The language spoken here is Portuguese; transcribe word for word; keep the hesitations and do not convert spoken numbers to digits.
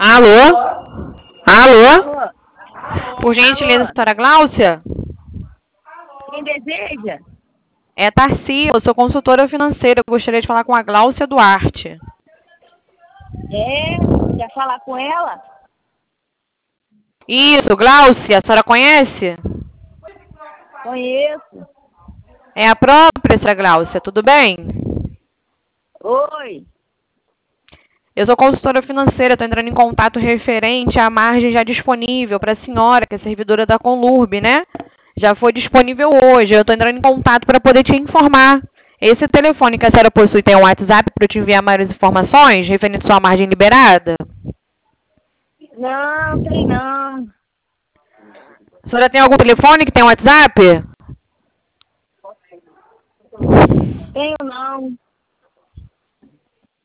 Alô? Alô? Alô? Por gentileza, Alô? doutora Gláucia? Quem deseja? É Tarcia, eu sou consultora financeira. Eu gostaria de falar com a Gláucia Duarte. É? Quer falar com ela? Isso, Gláucia, a senhora conhece? Conheço. É a própria, senhora Gláucia, tudo bem? Oi. Eu sou consultora financeira, estou entrando em contato referente à margem já disponível para a senhora, que é servidora da Conlurb, né? Já foi disponível hoje. Eu estou entrando em contato para poder te informar. Esse telefone que a senhora possui tem um WhatsApp para eu te enviar maiores informações referente à sua margem liberada? Não, tem não. A senhora tem algum telefone que tem um WhatsApp? Tenho não.